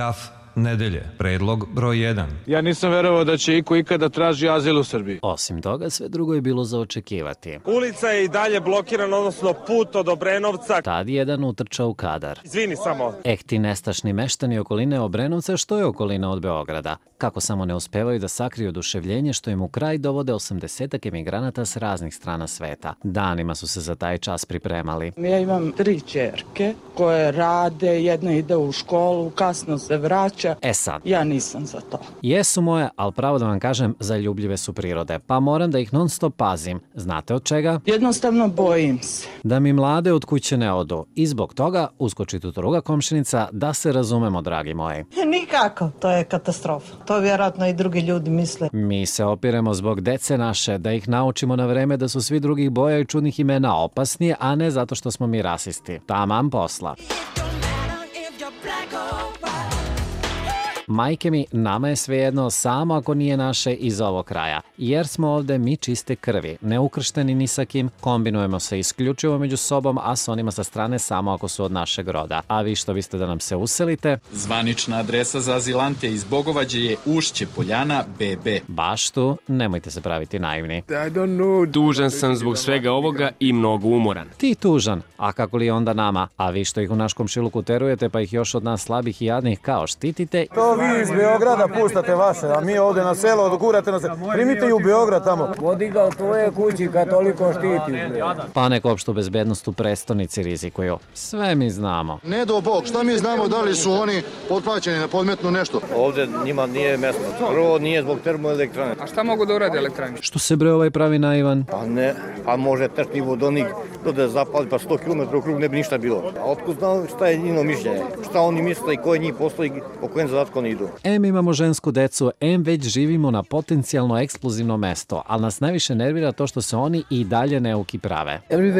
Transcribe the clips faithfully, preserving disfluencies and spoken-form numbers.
Graf nedelje, predlog broj jedan. Ja nisam verovao da će iko ikada traži azil u Srbiji. Osim toga, sve drugo je bilo za očekivati. Ulica je i dalje blokirana, odnosno put od Obrenovca. Tad jedan utrča u kadar. Izvini samo. Ehti nestašni meštani okoline Obrenovca, što je okolina od Beograda. Kako samo ne uspevaju da sakriju oduševljenje što im u kraj dovode osamdesetak emigranata s raznih strana sveta. Danima su se za taj čas pripremali. Ja imam tri ćerke koje rade, jedna ide u školu, kasno se vraća. E sad. Ja nisam za to. Jesu moje, ali pravo da vam kažem, zaljubljive su prirode, pa moram da ih non stop pazim. Znate od čega? Jednostavno bojim se. Da mi mlade od kuće ne odu. I zbog toga uskoči tu druga komšinica, da se razumemo, dragi moji. Nikako, to je katastrofa. To vjerojatno i drugi ljudi misle. Mi se opiremo zbog dece naše, da ih naučimo na vreme da su svi drugih boja i čudnih imena opasni, a ne zato što smo mi rasisti. Taman posla. Majke mi, nama je svejedno samo ako nije naše iz ovog kraja, jer smo ovde mi čiste krvi, neukršteni ni sa kim, kombinujemo se isključivo među sobom, a s onima sa strane samo ako su od našeg roda. A vi što biste da nam se uselite? Zvanična adresa za azilante iz Bogovađe je Ušće Poljana be be. Baš tu, nemojte se praviti naivni. Tužan sam zbog svega ovoga i mnogo umoran. Ti tužan, a kako li onda nama? A vi što ih u naš komšiluku terujete, pa ih još od nas slabih i jadnih kao štitite? To vi iz Beograda puštate vaše, a mi ovde na selo dogurate na selo. Primite i u Beograd tamo. Podigao tvoje kući kad toliko štiti. Pa neko opštu bezbednost u prestonici rizikuju. Sve mi znamo. Ne do Bog, šta mi znamo da li su oni potplaćeni na podmetnu nešto? Ovde njima nije mesto. Prvo nije zbog termoelektrane. A šta mogu da urade elektrane? Što se bre ovaj pravi naivan? Pa ne, pa može tešni vodonik da zapali pa sto kilometara u krug ne bi ništa bilo. A otkud znao šta je njino mišljenje? Šta oni misle i koje njih postoji, po kojem zadatku oni idu? Em imamo žensku decu, em već živimo na potencijalno eksplozivno mesto, ali nas najviše nervira to što se oni i dalje neuki prave.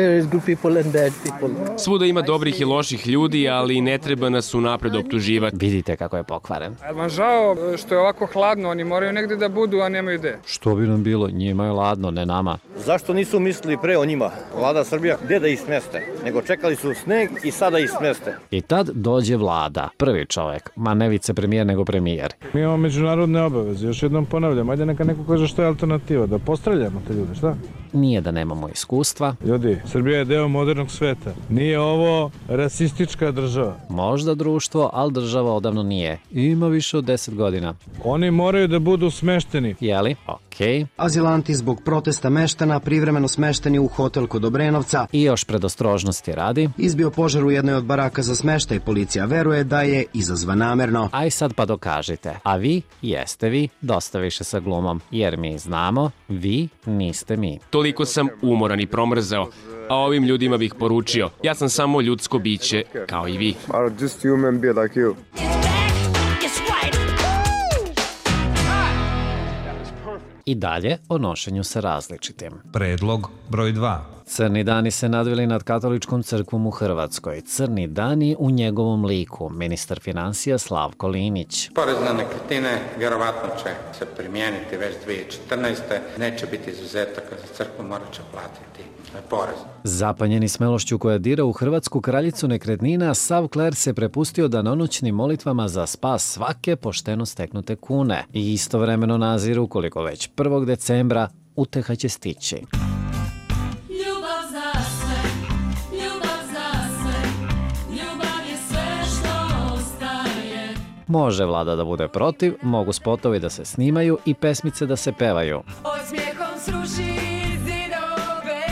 Svuda ima dobrih i loših ljudi, ali ne treba nas unapred optuživati. Vidite kako je pokvaren. A vam žao što je ovako hladno, oni moraju negde da budu, a nemaju gde. Što bi nam bilo? Njima je ladno, ne nama. Zašto nisu mislili pre o njima? Vlada Srbija, gde da ih smeste? Nego čekali su sneg i sada ih smeste. I tad dođe vlada, prvi čovek, ma ne vicepremijer nego premijer. Mi imamo međunarodne obaveze, još jednom ponavljam, ajde neka neko kaže što je alternativa, da postreljamo te ljude, šta? Nije da nemamo iskustva. Ljudi, Srbija je deo modernog sveta. Nije ovo rasistička država. Možda društvo, ali država odavno nije. Ima više od deset godina. Oni moraju da budu smešteni. Jeli? Okej. Azilanti zbog protesta meštana privremeno smešteni u hotel kod Obrenovca. I još predostrožnosti radi. Izbio požar u jednoj od baraka za smeštaj. Policija veruje da je izazvan namerno. Aj sad pa dokažite. A vi, jeste vi, dosta više sa glumom. Jer mi znamo, vi niste mi. Toliko sam umoran i promrzao, a ovim ljudima bih poručio, ja sam samo ljudsko biće, kao i vi. I dalje o nošenju sa različitim. Predlog broj dva. Crni dani se nadvili nad katoličkom crkvom u Hrvatskoj. Crni dani u njegovom liku. Ministar finansija Slavko Linić. Porez na nekretnine vjerovatno će se primijeniti već dvije hiljade četrnaeste. Neće biti izuzetaka za crkvu, morat će platiti porez. Zapanjeni smelošću koja dira u hrvatsku kraljicu nekretnina, sav kler se prepustio danonoćnim molitvama za spas svake pošteno steknute kune. I istovremeno naziru, koliko već prvog decembra, uteha će stići. Može vlada da bude protiv, mogu spotovi da se snimaju i pesmice da se pevaju. Osmijehom sruši zidove.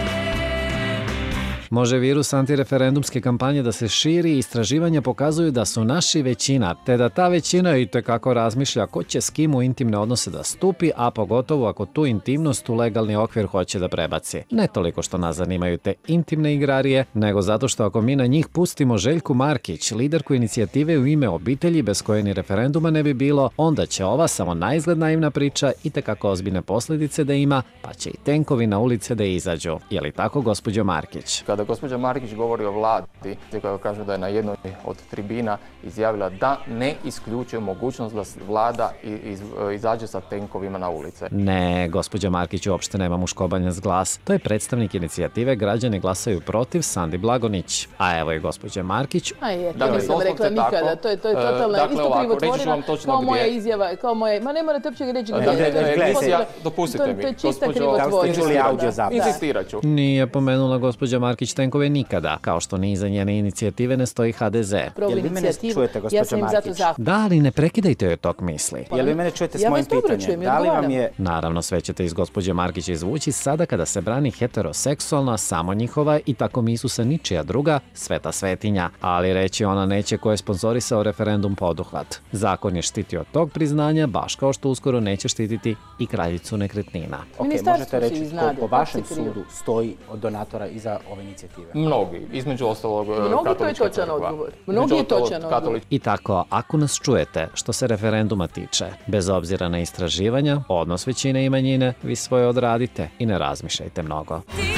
Može virus antireferendumske kampanje da se širi i istraživanja pokazuju da su naši većina, te da ta većina i tekako razmišlja ko će s kim u intimne odnose da stupi, a pogotovo ako tu intimnost u legalni okvir hoće da prebaci. Ne toliko što nas zanimaju te intimne igrarije, nego zato što ako mi na njih pustimo Željku Markić, liderku inicijative U ime obitelji bez koje ni referenduma ne bi bilo, onda će ova samo naizgled naivna priča i tekako ozbiljne posljedice da ima, pa će i tenkovi na ulice da izađu. Je li tako, gospođo Markić? Kada Kada gospođa Markić govori o vladi, koja kaže da je na jednoj od tribina izjavila da ne isključuje mogućnost da vlada iz, izađe sa tenkovima na ulice. Ne, gospođa Markić uopšte nema muškobanjac glas. To je predstavnik inicijative Građani glasaju protiv Sandi Blagonić. A evo je gospođa Markić. A je, to dakle, nisam rekla nikada. Tako, to je, to je totalna dakle, isto ovako, krivotvorina kao moja izjava. Kao moje, ma ne morate uopće reći gdje. Dakle, to je, gledajte, to, dopustite mi. to je čista Gospođo, krivotvorina. Insistirat ću. Nije pomenula gospođa Markić tenkove nikada, kao što ni iza njene inicijative ne stoji ha de ze. Jel vi mene čujete, gospođo Markić? Da, ali ne prekidajte joj tok misli. Jel vi mene čujete s mojim pitanjem? Da li vam je... Naravno, sve ćete iz gospođe Markića izvući sada kada se brani heteroseksualna, samo njihova i tako misusa ničija druga, sveta svetinja. Ali reći ona neće ko je sponzorisao referendum poduhvat. Zakon je štitio tog priznanja, baš kao što uskoro neće štititi i kraljicu nekretnina. Ok, možete reći ko po vašem sudu stoji od donatora iza ove inicijative? Mnogi, između ostalog katolička crkva. Mnogi je točan odgovor. I tako, ako nas čujete što se referenduma tiče, bez obzira na istraživanja, odnos većine i manjine, vi svoje odradite i ne razmišljajte mnogo.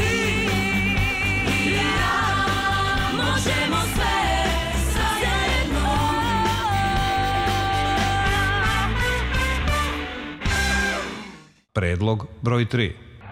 Predlog broj tri.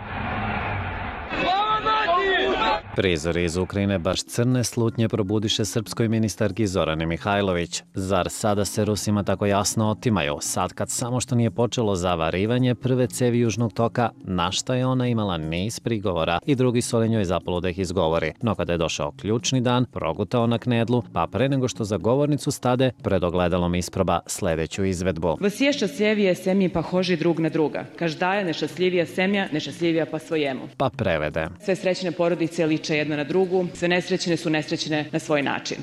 Prizori iz Ukrajine baš crne slutnje probudiše srpskoj ministarki Zorani Mihajlović. Zar sada se Rusima tako jasno otimaju? Sad kad samo što nije počelo zavarivanje prve cevi južnog toka, na šta je ona imala niz prigovora i drugi su li njoj zapalo da ih izgovori. No kada je došao ključni dan, progutao na knedlu, pa pre nego što za govornicu stade, pred ogledalom isproba sledeću izvedbu. Во щасливije сем'ї похожі друг на друга. Každaje nešťastljivija semja, nešťastljivija pa svojemu. Pa prevede. Sve srećne porodice liče jedna na drugu, sve nesrećne su nesrećne na svoj način.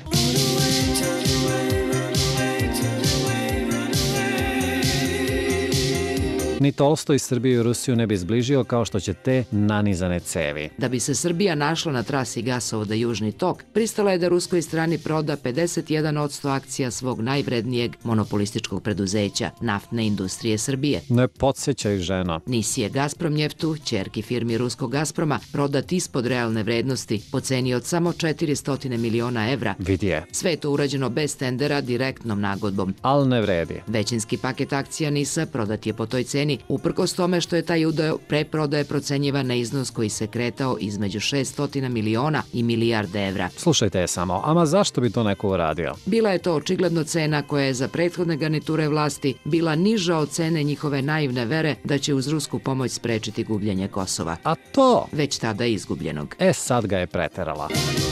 Ni Tolstoj Srbiju i Rusiju ne bi zbližio kao što će te nanizane cevi. Da bi se Srbija našla na trasi gasovoda Južni tok, pristala je da ruskoj strani proda pedeset jedan posto akcija svog najvrednijeg monopolističkog preduzeća, Naftne industrije Srbije. Ne podsjećaj, ženo. Nisi je Gazpromnjeftu, ćerki firmi ruskog Gazproma, prodat ispod realne vrednosti, po ceni od samo četiristo miliona evra. Vidi je. Sve je to urađeno bez tendera, direktnom nagodbom. Al ne vredi. Većinski paket akcija Nisa prodat je po toj ceni, uprkos tome što je taj udeo pre prodaje procenjivan na iznos koji se kretao između šesto miliona i milijarde evra. Slušajte je samo, ama zašto bi to neko uradio? Bila je to očigledno cena koja je za prethodne garniture vlasti bila niža od cene njihove naivne vere da će uz rusku pomoć sprečiti gubljenje Kosova. A to? Već tada izgubljenog. E sad ga je preterala.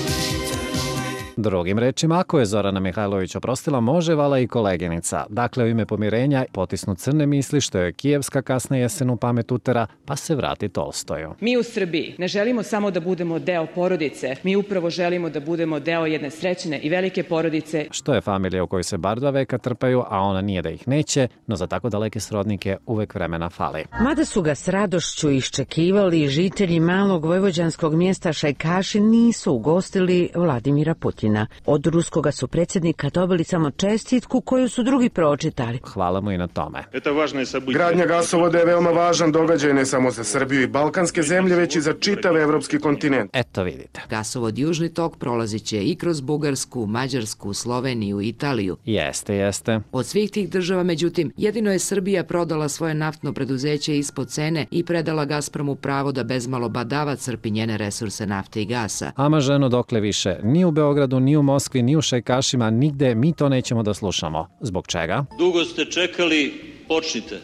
Drugim rečima, ako je Zorana Mihajlović oprostila, može vala i koleginica. Dakle, u ime pomirenja potisnu crne misli što je kijevska kasna jesen u pamet utera, pa se vrati Tolstoju. Mi u Srbiji ne želimo samo da budemo deo porodice, mi upravo želimo da budemo deo jedne srećne i velike porodice. Što je familija u kojoj se bar dva veka trpaju, a ona nije da ih neće, no za tako daleke srodnike uvek vremena fali. Mada su ga s radošću iščekivali, žitelji malog vojvođanskog mjesta Šajkaši nisu ugostili Vladimira Putina. Od ruskoga su predsjednika dobili samo čestitku koju su drugi pročitali. Hvala mu i na tome. Gradnja gasovoda je veoma važan događaj ne samo za Srbiju i balkanske zemlje, već i za čitav evropski kontinent. Eto vidite. Gasovod Južni tok prolazit će i kroz Bugarsku, Mađarsku, Sloveniju i Italiju. Jeste, jeste. Od svih tih država, međutim, jedino je Srbija prodala svoje naftno preduzeće ispod cene i predala Gazpromu pravo da bezmalo badava crpi njene resurse nafte i gasa. Ama ženo, dokle više, ni u Beogradu, ni u Moskvi, ni u Šajkašima, nigde mi to nećemo da slušamo. Zbog čega? Dugo ste čekali, počnite.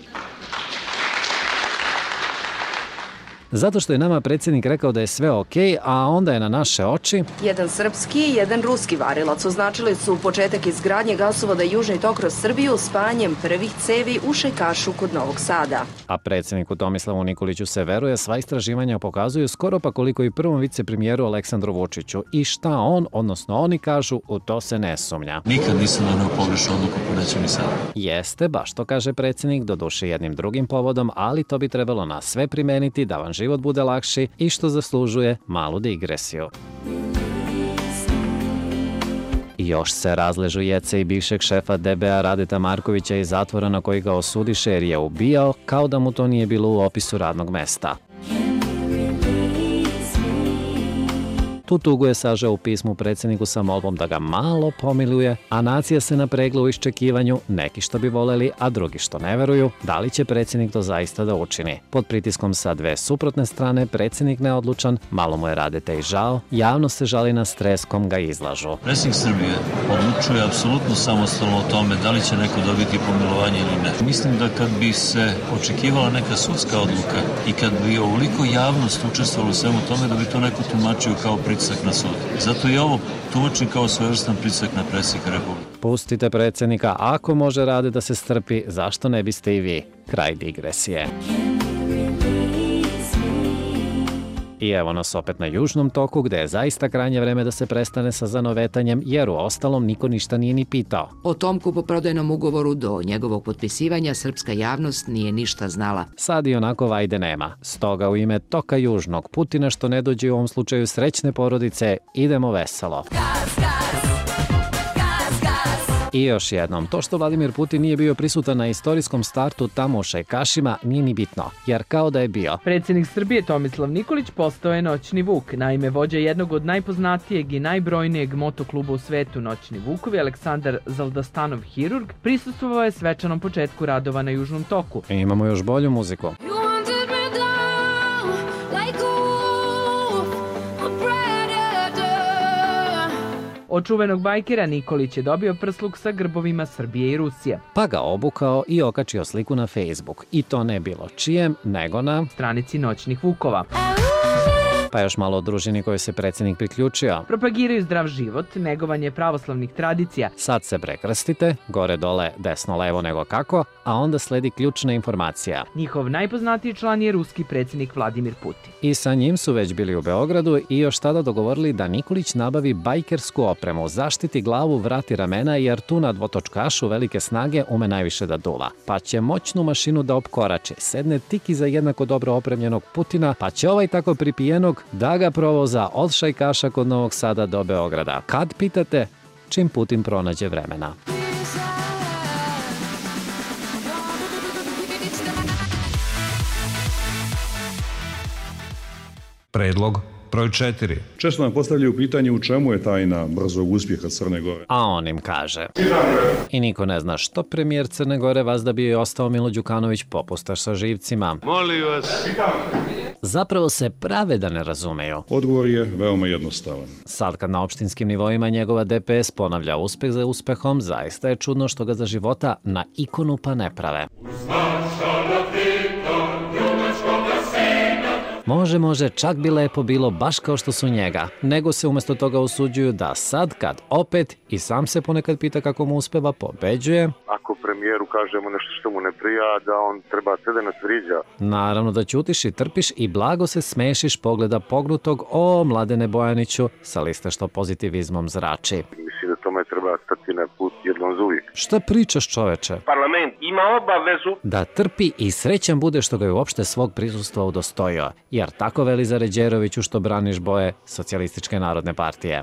Zato što je nama predsjednik rekao da je sve okej, a onda je na naše oči... Jedan srpski i jedan ruski varilac označili su početak izgradnje gasovoda Južni tok kroz Srbiju spajanjem prvih cevi u Šajkašu kod Novog Sada. A predsjedniku Tomislavu Nikoliću se veruje, sva istraživanja pokazuju skoro pa koliko i prvom vicepremijeru Aleksandru Vučiću. I šta on, odnosno oni kažu, u to se ne sumnja. Nikad nisam doneo pogrešnu odluku, pa nećem ni sada. Jeste, baš to kaže predsjednik, doduše jednim drugim povodom, ali to bi trebalo na sve primeniti da vam život bude lakši i što zaslužuje malu digresiju. Još se razležu jece i bivšeg šefa de be a Radeta Markovića iz zatvora na koji ga osudiše jer je ubijao, kao da mu to nije bilo u opisu radnog mesta. Tu tugu je sažao u pismu predsjedniku sa molbom da ga malo pomiluje, a nacija se napregla u iščekivanju, neki što bi voleli, a drugi što ne veruju, da li će predsjednik to zaista da učini. Pod pritiskom sa dve suprotne strane, predsjednik neodlučan, malo mu je Radete i žao, javno se žali na stres kom ga izlažu. Predsjednik Srbije odlučuje apsolutno samostalno o tome da li će neko dobiti pomilovanje ili ne. Mislim da kad bi se očekivala neka sudska odluka i kad bi ovoliko javnost učestvovala u svemu tome, da bi to neko tumačio kao pritisak na sud. Zato i ovo tumačim kao svojevrstan pritisak na predsjednika Republike. Pustite predsjednika, ako može Rade da se strpi, zašto ne biste i vi? Kraj digresije. I evo nas opet na južnom toku, gde je zaista krajnje vreme da se prestane sa zanovetanjem, jer u ostalom niko ništa nije ni pitao. O tom kupoprodajnom ugovoru do njegovog potpisivanja srpska javnost nije ništa znala. Sad i onako vajde nema. Stoga u ime toka južnog Putina, što ne dođe u ovom slučaju srećne porodice, idemo veselo. I još jednom, to što Vladimir Putin nije bio prisutan na istorijskom startu tamo u Šajkašima nije ni bitno, jer kao da je bio. Predsjednik Srbije Tomislav Nikolić postao je Noćni Vuk. Naime, vođa jednog od najpoznatijeg i najbrojnijeg motokluba u svetu Noćni Vukovi, Aleksandar Zaldastanov hirurg, prisustvovao je svečanom početku radova na južnom toku. I imamo još bolju muziku. Od čuvenog bajkera Nikolić je dobio prsluk sa grbovima Srbije i Rusije. Pa ga obukao i okačio sliku na Facebook. I to ne bilo čijem, nego na stranici Noćnih Vukova. Pa još malo o družini kojoj se predsjednik priključio. Propagiraju zdrav život, negovanje pravoslavnih tradicija. Sad se prekrstite, gore dole, desno levo nego kako, a onda sledi ključna informacija. Njihov najpoznatiji član je ruski predsjednik Vladimir Putin. I sa njim su već bili u Beogradu i još tada dogovorili da Nikolić nabavi bajkersku opremu, zaštiti glavu, vrati ramena, jer tu na dvotočkašu velike snage ume najviše da duva. Pa će moćnu mašinu da opkorače, sedne tik iza jednako dobro opremljenog Putina, pa će ovaj tako pripijenog da ga provoza od Šajkaša kod Novog Sada do Beograda. Kad pitate, čim Putin pronađe vremena. Predlog broj četiri. Često nam postavljaju pitanje u čemu je tajna brzog uspjeha Crne Gore. A on im kaže. I niko ne zna što premijer Crne Gore vas da bi joj ostao Milo Đukanović popustaš sa živcima. Molim vas. Zapravo se prave da ne razumeju. Odgovor je veoma jednostavan. Sad kad na opštinskim nivoima njegova D P S ponavlja uspeh za uspehom, zaista je čudno što ga za života na ikonu pa ne prave. Može, može, čak bi lepo bilo baš kao što su njega, nego se umjesto toga usuđuju da sad kad opet, i sam se ponekad pita kako mu uspeva, pobeđuje. Ako premijeru kažemo nešto što mu ne prija, da on treba sve da nas vriđa. Naravno da ćutiš i trpiš i blago se smešiš pogleda pognutog o Mladene Bojaniću sa liste što pozitivizmom zrači. Mislim da tome treba stati na put jednom za uvijek. Šta pričaš, čoveče? Parlament ima obavezu da trpi i srećan bude što ga je uopšte svog prisustva udostojio. Jer tako veli Zaređeroviću što braniš boje Socijalističke narodne partije.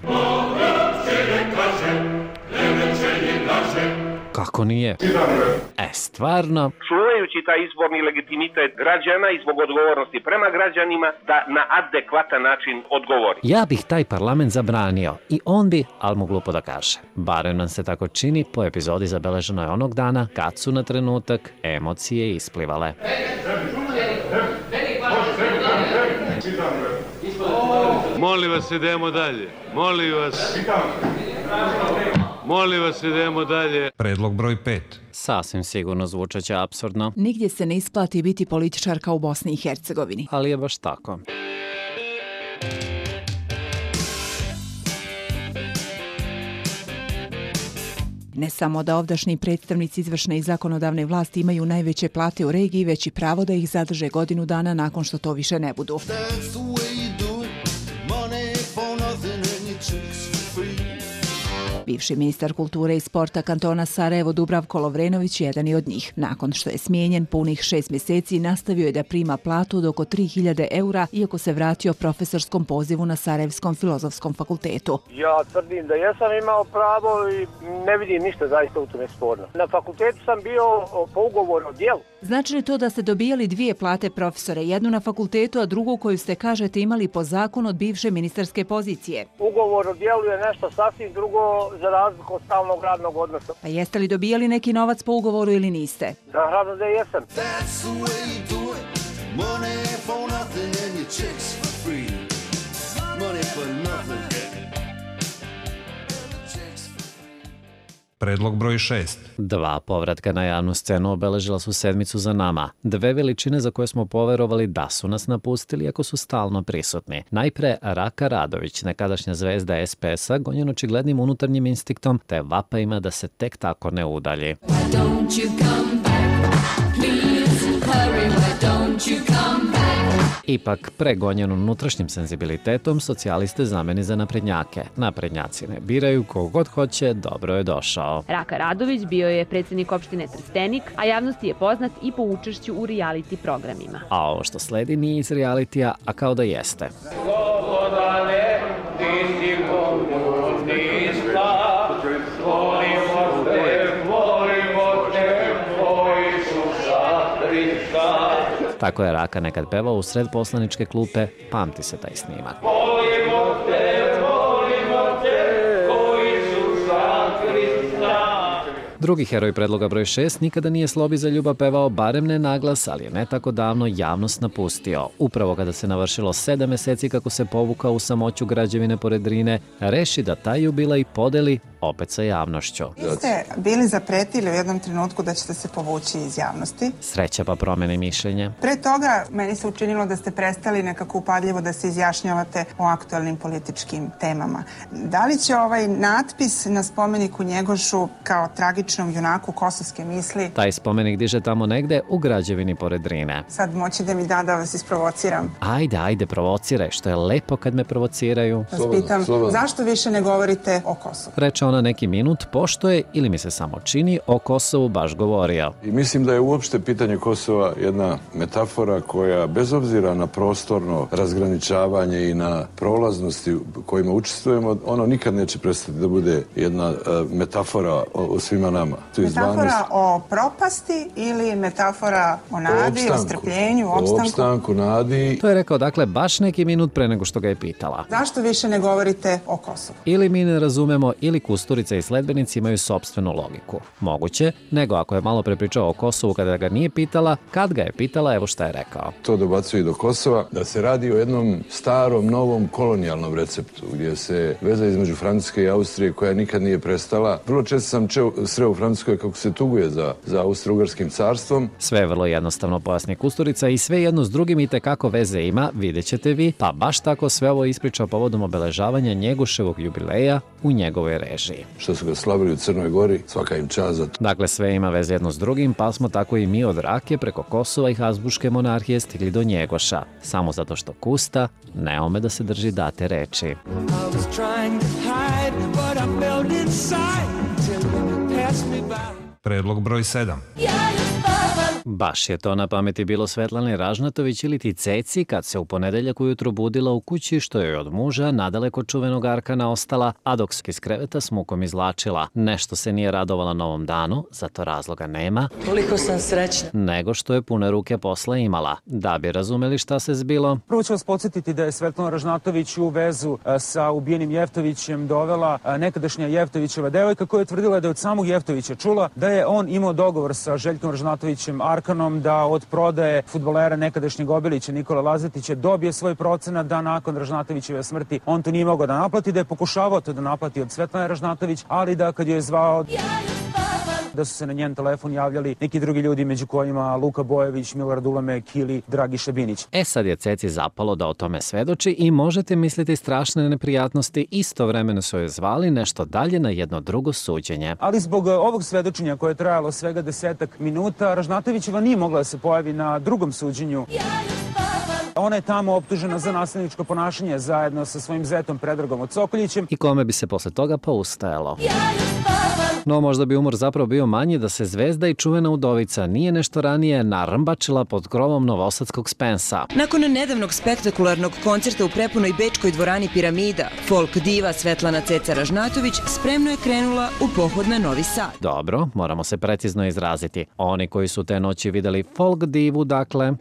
Kako nije? E, stvarno. Čuvajući taj izborni legitimitet građana i zbog odgovornosti prema građanima da na adekvatan način odgovori. Ja bih taj parlament zabranio i on bi, ali mu glupo da kaže. Barem nam se tako čini po epizodi zabeleženoj onog dana kad su na trenutak emocije isplivale. Molim vas, idemo dalje. Molim vas. Molim vas, idemo dalje. Predlog broj pet. Sasvim sigurno zvučaće apsurdno. Nigdje se ne isplati biti političarka u Bosni i Hercegovini. Ali je baš tako. Ne samo da ovdašnji predstavnici izvršne i zakonodavne vlasti imaju najveće plate u regiji, već i pravo da ih zadrže godinu dana nakon što to više ne budu. Bivši ministar kulture i sporta kantona Sarajevo Dubravko Lovrenović jedan je od njih. Nakon što je smijenjen punih šest mjeseci nastavio je da prima platu od oko tri hiljade eura, iako se vratio profesorskom pozivu na Sarajevskom filozofskom fakultetu. Ja tvrdim da jesam imao pravo i ne vidim ništa zaista u tome sporno. Na fakultetu sam bio po ugovoru o djelu. Znači li to da ste dobijali dvije plate profesore, jednu na fakultetu, a drugu koju ste, kažete, imali po zakonu od bivše ministarske pozicije? Ugovor o djelu je nešto sasvim drugo za razliku od stalnog radnog odnosa. Pa jeste li dobijali neki novac po ugovoru ili niste? Naravno da jesam. Predlog broj šest. Dva povratka na javnu scenu obeležila su sedmicu za nama. Dve veličine za koje smo poverovali da su nas napustili, ako su stalno prisutni. Najpre Raka Radović, nekadašnja zvezda es pe es a, gonjen očiglednim unutarnjim instinktom, te vapajima da se tek tako ne udalji. Ipak, pregonjen unutrašnjim senzibilitetom, socijaliste zameni za naprednjake. Naprednjaci ne biraju, kogod hoće, dobro je došao. Raka Radović bio je predsjednik opštine Trstenik, a javnosti je poznat i po učešću u reality programima. A ovo što sledi nije iz realitija, a kao da jeste. Slobodane, ti si Bogu, ti sla, volimo te, volimo te, tvoji su Hrista. Tako je Raka nekad pevao u sred poslaničke klupe, pamti se taj snimak. Volimo te, volimo te, koji su Hrista. Drugi heroj predloga broj šest nikada nije Slobi za ljubav pevao, barem ne naglas, ali je ne tako davno javnost napustio. Upravo kada se navršilo sedam meseci kako se povukao u samoću građevine pored Drine, reši da taj jubilej podeli opet sa javnošću. Vi ste bili zapretili u jednom trenutku da ćete se povući iz javnosti. Sreća pa promeni mišljenje. Pre toga meni se učinilo da ste prestali nekako upadljivo da se izjašnjavate o aktualnim političkim temama. Da li će ovaj natpis na spomeniku Njegošu kao tragičnom junaku kosovske misli... Taj spomenik diže tamo negde u građevini pored Drine. Sad moći da mi da da vas isprovociram. Ajde, ajde, provociraj, što je lepo kad me provociraju. Vas pitam, zašto više ne govorite o Kosovu? Reče ona neki minut, pošto je, ili mi se samo čini, o Kosovu baš govorio. I mislim da je uopšte pitanje Kosova jedna metafora koja, bez obzira na prostorno razgraničavanje i na prolaznosti kojima učestvujemo, ono nikad neće prestati da bude jedna uh, metafora o, o svima nama. Metafora dvanaest... o propasti ili metafora o nadi, o, o strpljenju, o opstanku? O opstanku, nadi. To je rekao, dakle, baš neki minut pre nego što ga je pitala. Zašto više ne govorite o Kosovu? Ili mi ne razumemo, ili Kusturica i sledbenici imaju sopstvenu logiku. Moguće, nego ako je malo prepričao o Kosovu kada ga nije pitala, kad ga je pitala, evo šta je rekao. To dobacuje i do Kosova, da se radi o jednom starom, novom kolonijalnom receptu, gdje se veza između Francuske i Austrije, koja nikad nije prestala. Vrlo često sam čeo, sreo u Francuskoj kako se tuguje za, za Austro-Ugarskim carstvom. Sve je vrlo jednostavno, pojasni Kusturica, i sve jedno s drugim i tekako veze ima, vidjet ćete vi, pa baš tako sve ovo ispričao povodom obeležavanja Njegoševog jubileja u njegovoj režiji. Što su ga slavili u Crnoj Gori, svaka im čast za to. Dakle, sve ima veze jedno s drugim, pa smo tako i mi od Rake preko Kosova i Habsburške monarhije stigli do Njegoša. Samo zato što Kusta ne ume da se drži date reči. Predlog broj sedam. Baš je to na pameti bilo Svetlane Ražnatović ili ti Ceci kad se u ponedeljak ujutro budila u kući što je od muža nadaleko čuvenog Arkana ostala, a dok se iz kreveta s mukom izvlačila. Nešto se nije radovala novom danu, zato razloga nema. Koliko sam srećna. Nego što je pune ruke posla imala. Da bi razumeli šta se zbilo. Prvo ću vas podsjetiti da je Svetlana Ražnatović u vezu sa ubijenim Jeftovićem dovela nekadašnja Jeftovićeva devojka koja je tvrdila da je od samog Jeftovića čula da je on imao dogovor sa Željkom Ražnatovićem Arkanom da od prodaje fudbalera nekadašnjeg Obilića Nikola Lazetića dobije svoj procenat, da nakon Ražnatovićeve smrti on to nije mogao da naplati, da je pokušavao to da naplati od Svetlane Ražnatović, ali da kad joj je zvao da su se na njen telefon javljali neki drugi ljudi, među kojima Luka Bojević, Milorad Ulemek ili Dragiša Binić. E sad je Ceci zapalo da o tome svedoči i možete misliti strašne neprijatnosti, istovremeno su joj zvali nešto dalje na jedno drugo suđenje. Ali zbog ovog svedočenja koje je trajalo svega desetak minuta, Ražnatovićeva nije mogla da se pojavi na drugom suđenju. Ona je tamo optužena za nasilničko ponašanje zajedno sa svojim zetom Predragom Odsokoljićem. I kome bi se posle toga poustajalo. No, možda bi umor zapravo bio manji da se zvezda i čuvena udovica nije nešto ranije narmbačila pod krovom novosadskog Spensa. Nakon nedavnog spektakularnog koncerta u prepunoj bečkoj dvorani Piramida, folk diva Svetlana Ceca Ražnatović spremno je krenula u pohod na Novi Sad. Dobro, moramo se precizno izraziti. Oni koji su te noći videli folk divu, dakle...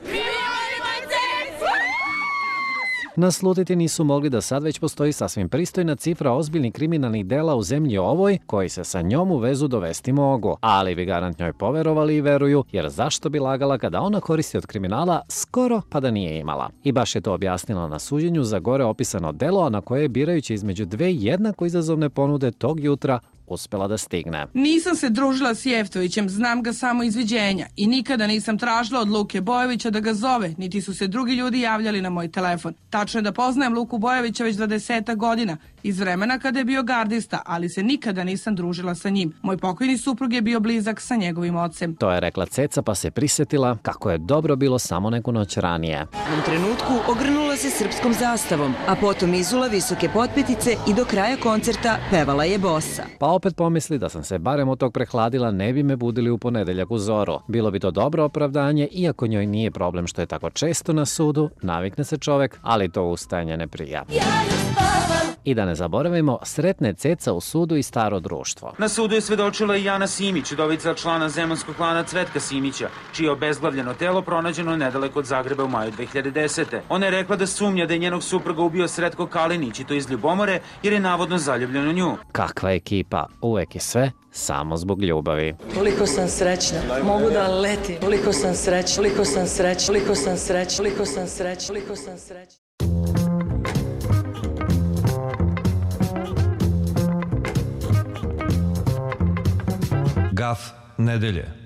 naslutiti nisu mogli da sad već postoji sasvim pristojna cifra ozbiljnih kriminalnih dela u zemlji ovoj, koji se sa njom u vezu dovesti mogu. Ali bi garant njoj poverovali i veruju, jer zašto bi lagala kada ona koristi od kriminala skoro pa da nije imala. I baš je to objasnila na suđenju za gore opisano delo, a na koje je birajući između dve jednako izazovne ponude tog jutra uspela da stigne. Nisam se družila s Jeftovićem, znam ga samo iz viđenja i nikada nisam tražila od Luke Bojovića da ga zove, niti su se drugi ljudi javljali na moj telefon. Tačno je da poznajem Luku Bojovića već dvadesetak godina, iz vremena kada je bio gardista, ali se nikada nisam družila sa njim. Moj pokojni suprug je bio blizak sa njegovim ocem. To je rekla Ceca, pa se prisjetila kako je dobro bilo samo neku noć ranije. U tom trenutku ogrnula se srpskom zastavom, a potom izula visoke potpetice i do kraja koncerta pevala je bosa. Pa opet pomisli da sam se barem od tog prehladila, ne bi me budili u ponedeljak u zoru. Bilo bi to dobro opravdanje, iako njoj nije problem što je tako često na sudu, navikne se čovek, ali to ustajanje ne prija. I da ne zaboravimo, sretne Ceca u sudu i staro društvo. Na sudu je svedočila i Jana Simić, udovica člana zemunskog klana Cvetka Simića, čije obezglavljeno telo pronađeno nedaleko od Zagreba u maju dve hiljade desete. Ona je rekla da sumnja da je njenog supruga ubio Sretko Kalinić i to iz ljubomore, jer je navodno zaljubljen u nju. Kakva ekipa, uvek je sve samo zbog ljubavi. Koliko sam srećna, mogu da letim. Koliko sam srećna, koliko sam srećna, koliko sam srećna, koliko sam srećna, koliko sam srećna. Gaf nedelje.